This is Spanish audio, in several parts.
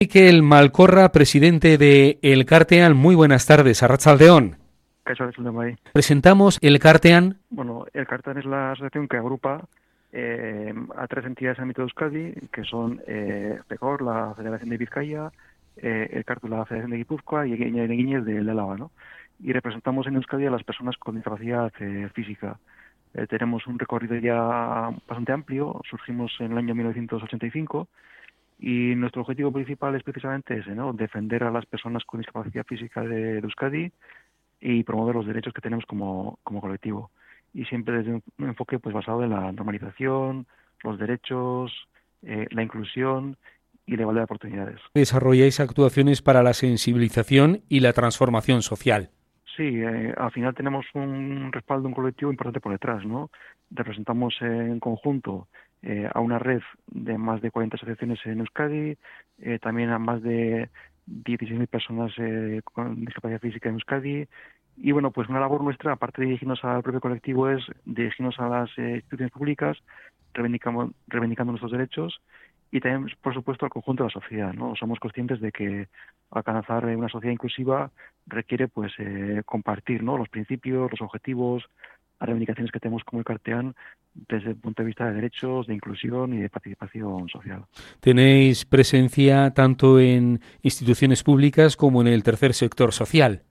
Mikel Malcorra, presidente de Elkartean, muy buenas tardes, Arratsaldeon. Presentamos Elkartean. Bueno, Elkartean es la asociación que agrupa a tres entidades en el ámbito de Euskadi, que son FECOR, la Federación de Vizcaya, Elkartu, la Federación de Guipúzcoa, y Eguiñes de Álava, ¿no? Y representamos en Euskadi a las personas con discapacidad física. Tenemos un recorrido ya bastante amplio, surgimos en el año 1985, y nuestro objetivo principal es precisamente ese, ¿no? Defender a las personas con discapacidad física de Euskadi y promover los derechos que tenemos como colectivo. Y siempre desde un enfoque pues basado en la normalización, los derechos, la inclusión y la igualdad de oportunidades. Desarrolláis actuaciones para la sensibilización y la transformación social. Sí, al final tenemos un respaldo, un colectivo importante por detrás, ¿no? Representamos en conjunto a una red de más de 40 asociaciones en Euskadi, también a más de 16.000 personas con discapacidad física en Euskadi. Y bueno, pues una labor nuestra, aparte de dirigirnos al propio colectivo, es dirigirnos a las instituciones públicas, reivindicando nuestros derechos, y también, por supuesto, al conjunto de la sociedad, ¿no? Somos conscientes de que alcanzar una sociedad inclusiva requiere pues compartir, ¿no?, los principios, los objetivos, las reivindicaciones que tenemos como Elkartean desde el punto de vista de derechos, de inclusión y de participación social. Tenéis presencia tanto en instituciones públicas como en el tercer sector social.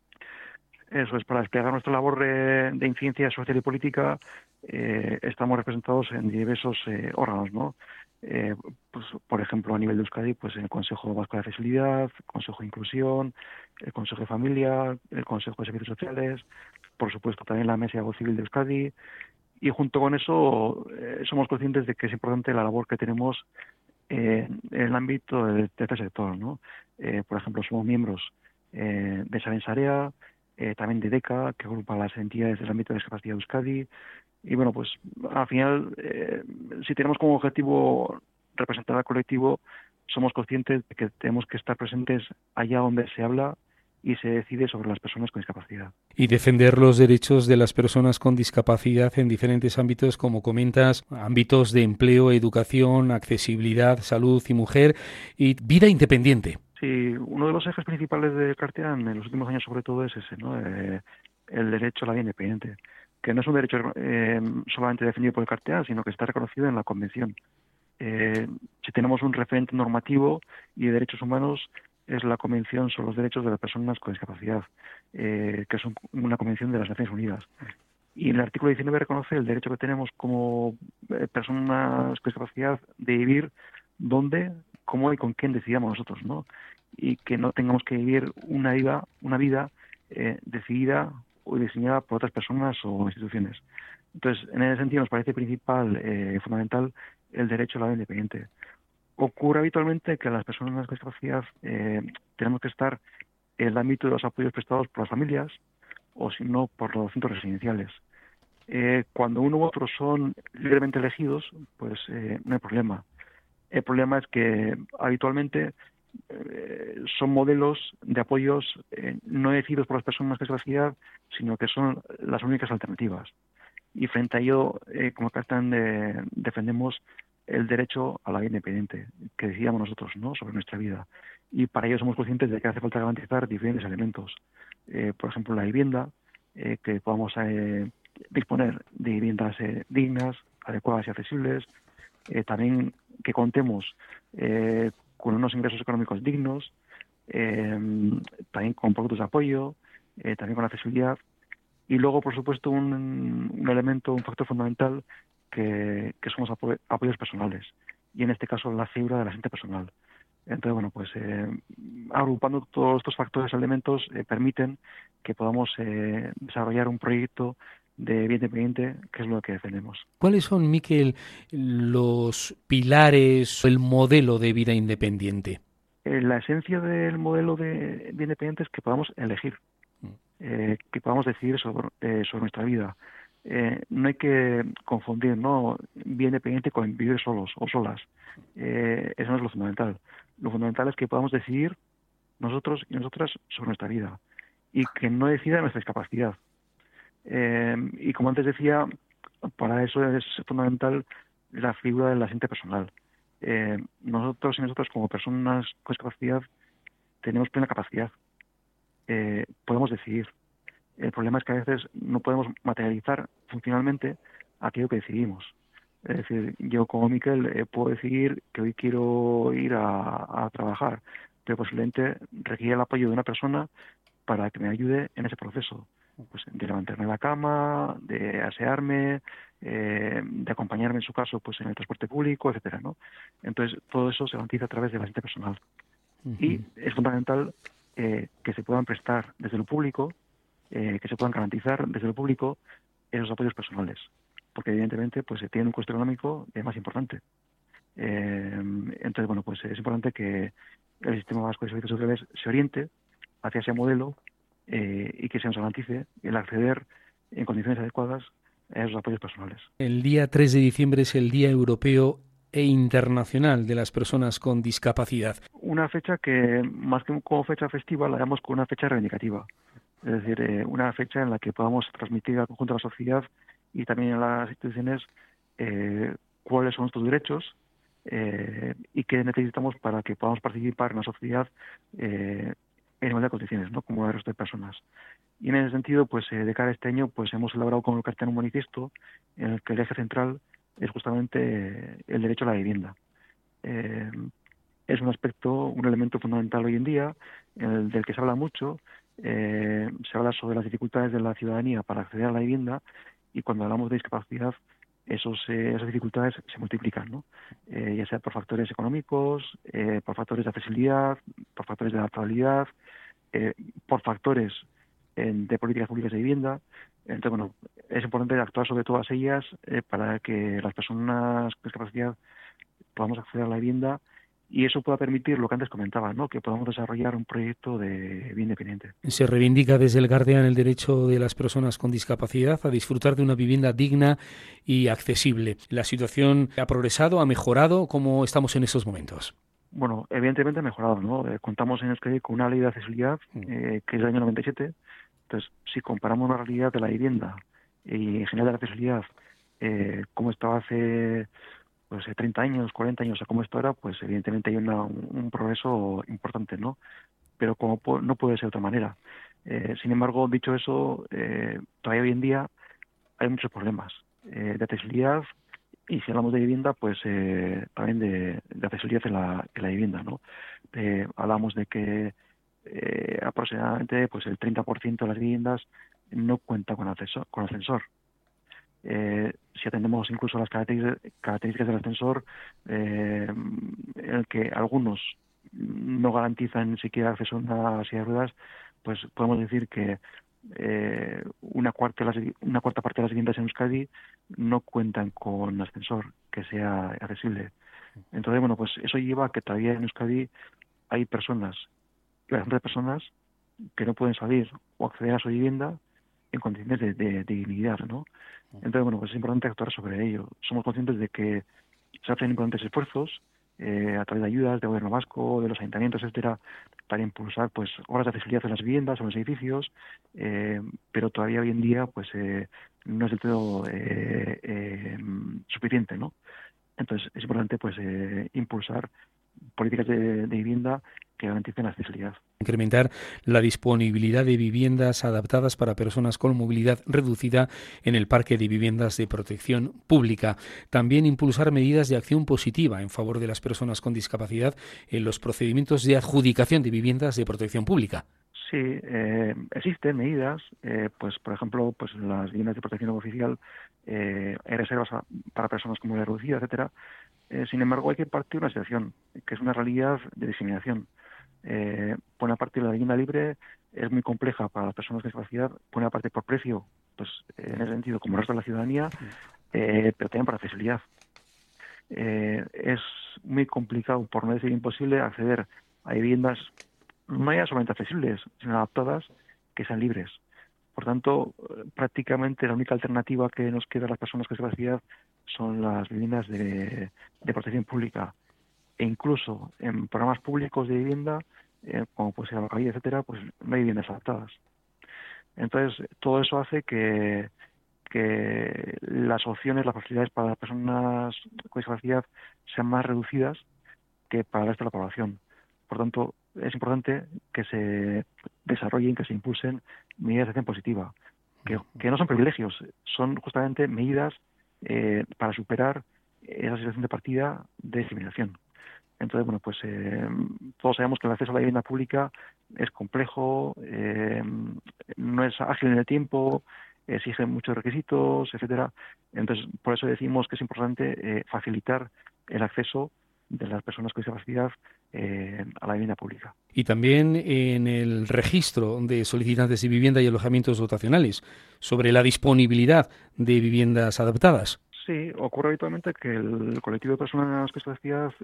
Eso es, para desplegar nuestra labor de incidencia social y política, estamos representados en diversos órganos, ¿no? Pues, por ejemplo, a nivel de Euskadi, pues en el Consejo Vasco de Accesibilidad, Consejo de Inclusión, el Consejo de Familia, el Consejo de Servicios Sociales, por supuesto también la Mesa de Voz Civil de Euskadi, y junto con eso somos conscientes de que es importante la labor que tenemos en el ámbito del tercer sector, ¿no? Por ejemplo, somos miembros de Sabensarea, también de DECA, que agrupa las entidades del ámbito de discapacidad de Euskadi. Y bueno, pues al final, si tenemos como objetivo representar al colectivo, somos conscientes de que tenemos que estar presentes allá donde se habla y se decide sobre las personas con discapacidad. Y defender los derechos de las personas con discapacidad en diferentes ámbitos, como comentas, ámbitos de empleo, educación, accesibilidad, salud y mujer, y vida independiente. Sí, uno de los ejes principales de Elkartean en los últimos años sobre todo es ese, ¿no? El derecho a la vida independiente, que no es un derecho solamente defendido por Elkartean, sino que está reconocido en la Convención. Si tenemos un referente normativo y de derechos humanos, es la Convención sobre los Derechos de las Personas con Discapacidad, que es una convención de las Naciones Unidas. Y en el artículo 19 reconoce el derecho que tenemos como personas con discapacidad de vivir donde, cómo y con quién decidamos nosotros, ¿no? Y que no tengamos que vivir una vida decidida o diseñada por otras personas o instituciones. Entonces, en ese sentido nos parece principal, fundamental, el derecho a la vida independiente. Ocurre habitualmente que las personas con discapacidad tenemos que estar en el ámbito de los apoyos prestados por las familias o si no por los centros residenciales. Cuando uno u otro son libremente elegidos, pues no hay problema. El problema es que habitualmente son modelos de apoyos no decididos por las personas con discapacidad, sino que son las únicas alternativas. Y frente a ello, como Elkartean, defendemos el derecho a la vida independiente, que decidamos nosotros, ¿no?, sobre nuestra vida. Y para ello somos conscientes de que hace falta garantizar diferentes elementos. Por ejemplo, la vivienda, que podamos disponer de viviendas dignas, adecuadas y accesibles, también que contemos con unos ingresos económicos dignos, también con productos de apoyo, también con accesibilidad, y luego, por supuesto, un elemento, un factor fundamental que somos apoyos personales, y en este caso la figura del asistente personal. Entonces, bueno, pues agrupando todos estos factores, elementos, permiten que podamos desarrollar un proyecto de vida independiente, que es lo que defendemos. ¿Cuáles son, Mikel, los pilares o el modelo de vida independiente? La esencia del modelo de vida independiente es que podamos elegir, que podamos decidir sobre nuestra vida. No hay que confundir, ¿no?, vida independiente con vivir solos o solas. Eso no es lo fundamental. Lo fundamental es que podamos decidir nosotros y nosotras sobre nuestra vida y que no decida nuestra discapacidad. Y como antes decía, para eso es fundamental la figura del asistente personal. nosotros y nosotros como personas con discapacidad tenemos plena capacidad. Podemos decidir. El problema es que a veces no podemos materializar funcionalmente aquello que decidimos. Es decir, yo como Miquel puedo decidir que hoy quiero ir a trabajar, pero posiblemente requiere el apoyo de una persona para que me ayude en ese proceso, pues de levantarme de la cama, de asearme, de acompañarme en su caso pues en el transporte público, etcétera, ¿no? Entonces todo eso se garantiza a través del asistente personal. Y es fundamental que se puedan prestar desde lo público, que se puedan garantizar desde lo público esos apoyos personales, porque evidentemente pues tienen un coste económico más importante. Entonces, bueno, pues es importante que el sistema vasco de servicios sociales se oriente hacia ese modelo y que se nos garantice el acceder en condiciones adecuadas a esos apoyos personales. El día 3 de diciembre es el Día Europeo e Internacional de las Personas con Discapacidad. Una fecha que, más que como fecha festiva, la damos como una fecha reivindicativa. Es decir, una fecha en la que podamos transmitir al conjunto de la sociedad y también a las instituciones cuáles son nuestros derechos y qué necesitamos para que podamos participar en la sociedad en igualdad de condiciones, ¿no? Como el resto de personas. Y en ese sentido, pues de cara a este año, pues hemos elaborado con el Cartel un manifiesto en el que el eje central es justamente el derecho a la vivienda. Es un aspecto, un elemento fundamental hoy en día, del que se habla mucho. Se habla sobre las dificultades de la ciudadanía para acceder a la vivienda, y cuando hablamos de discapacidad, esas dificultades se multiplican, ¿no? Ya sea por factores económicos, por factores de accesibilidad, por factores de adaptabilidad, por factores de políticas públicas de vivienda. Entonces, bueno, es importante actuar sobre todas ellas para que las personas con discapacidad podamos acceder a la vivienda, y eso pueda permitir lo que antes comentaba, ¿no? Que podamos desarrollar un proyecto de vida independiente. Se reivindica desde el Guardian el derecho de las personas con discapacidad a disfrutar de una vivienda digna y accesible. ¿La situación ha progresado, ha mejorado? ¿Cómo estamos en estos momentos? Bueno, evidentemente ha mejorado, ¿no? Contamos en Euskadi con una ley de accesibilidad que es del año 97. Entonces, si comparamos la realidad de la vivienda y en general de la accesibilidad, cómo estaba hace 30 años, 40 años, a cómo esto era, pues evidentemente hay un progreso importante, ¿no? Pero no puede ser de otra manera. Sin embargo, dicho eso, todavía hoy en día hay muchos problemas de accesibilidad, y si hablamos de vivienda, pues también de accesibilidad en la vivienda, ¿no? Hablamos de que aproximadamente pues el 30% de las viviendas no cuenta con ascensor. Si atendemos incluso a las características del ascensor, en el que algunos no garantizan ni siquiera acceso a una silla de ruedas, pues podemos decir que una cuarta parte de las viviendas en Euskadi no cuentan con ascensor que sea accesible. Entonces, bueno, pues eso lleva a que todavía en Euskadi hay bastantes personas que no pueden salir o acceder a su vivienda en condiciones de dignidad, ¿no? Entonces, bueno, pues es importante actuar sobre ello. Somos conscientes de que se hacen importantes esfuerzos a través de ayudas del gobierno vasco, de los ayuntamientos, etcétera, para impulsar pues obras de accesibilidad en las viviendas, en los edificios, pero todavía hoy en día pues no es del todo suficiente, ¿no? Entonces es importante pues impulsar políticas de vivienda que garanticen la accesibilidad. Incrementar la disponibilidad de viviendas adaptadas para personas con movilidad reducida en el parque de viviendas de protección pública. También impulsar medidas de acción positiva en favor de las personas con discapacidad en los procedimientos de adjudicación de viviendas de protección pública. Sí, existen medidas, pues por ejemplo, pues en las viviendas de protección oficial hay reservas para personas con movilidad reducida, etcétera. Sin embargo, hay que partir de una situación que es una realidad de discriminación. Por una parte, la vivienda libre es muy compleja para las personas con discapacidad, por una parte por precio, pues en ese sentido, como el resto de la ciudadanía, pero también por accesibilidad. Es muy complicado, por no decir imposible, acceder a viviendas no ya solamente accesibles, sino adaptadas, que sean libres. Por tanto, prácticamente la única alternativa que nos queda a las personas con discapacidad son las viviendas de protección pública. E incluso en programas públicos de vivienda, como puede ser la calle, etcétera, pues no hay viviendas adaptadas. Entonces, todo eso hace que que las opciones, las facilidades para las personas con discapacidad sean más reducidas que para el resto de la población. Por tanto, es importante que se desarrollen, que se impulsen medidas de acción positiva, que no son privilegios, son justamente medidas para superar esa situación de partida de discriminación. Entonces, bueno, pues todos sabemos que el acceso a la vivienda pública es complejo, no es ágil en el tiempo, exige muchos requisitos, etcétera. Entonces, por eso decimos que es importante facilitar el acceso de las personas con discapacidad a la vivienda pública. Y también en el registro de solicitantes de vivienda y alojamientos dotacionales, sobre la disponibilidad de viviendas adaptadas. Sí, ocurre habitualmente que el colectivo de personas con discapacidad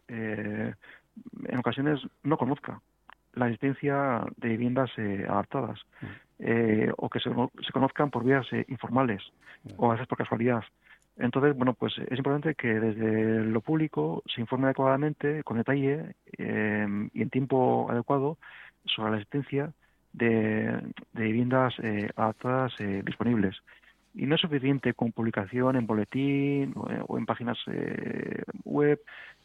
en ocasiones no conozca la existencia de viviendas adaptadas o que se conozcan por vías informales o a veces por casualidad. Entonces, bueno, pues es importante que desde lo público se informe adecuadamente, con detalle y en tiempo adecuado sobre la existencia de viviendas adaptadas disponibles. Y no es suficiente con publicación en boletín o en páginas web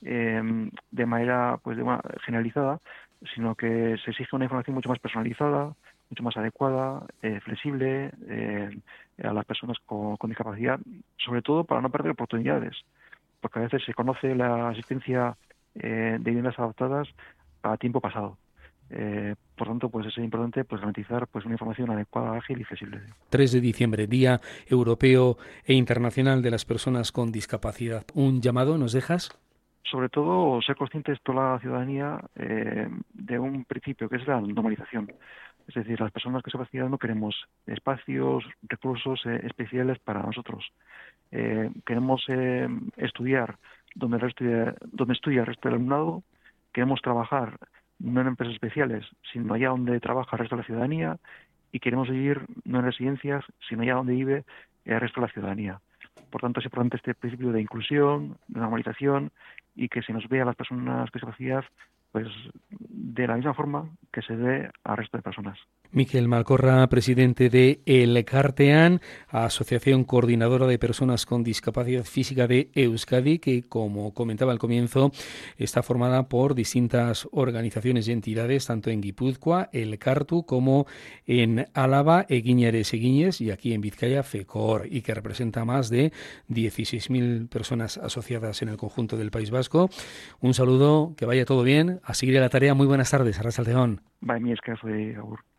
de manera generalizada, sino que se exige una información mucho más personalizada, mucho más adecuada, flexible a las personas con discapacidad, sobre todo para no perder oportunidades, porque a veces se conoce la existencia de viviendas adaptadas a tiempo pasado. Por tanto, pues es importante garantizar una información adecuada, ágil y flexible. 3 de diciembre, Día Europeo e Internacional de las Personas con Discapacidad. ¿Un llamado nos dejas? Sobre todo, ser conscientes toda la ciudadanía de un principio, que es la normalización. Es decir, las personas con discapacidad no queremos espacios, recursos especiales para nosotros. Queremos estudiar donde estudia el resto del alumnado, queremos trabajar no en empresas especiales, sino allá donde trabaja el resto de la ciudadanía, y queremos vivir no en residencias, sino allá donde vive el resto de la ciudadanía. Por tanto, es importante este principio de inclusión, de normalización, y que se nos vea a las personas con discapacidad pues de la misma forma que se ve al resto de personas. Miquel Malcorra, presidente de Elkartean, Asociación Coordinadora de Personas con Discapacidad Física de Euskadi, que, como comentaba al comienzo, está formada por distintas organizaciones y entidades, tanto en Guipúzcoa, Elkartu, como en Álava, Eguiñares Eguiñes, y aquí en Vizcaya, FECOR, y que representa más de 16.000 personas asociadas en el conjunto del País Vasco. Un saludo, que vaya todo bien, a seguir a la tarea. Muy buenas tardes, Arratsalde on. Bai, mi esker, agur.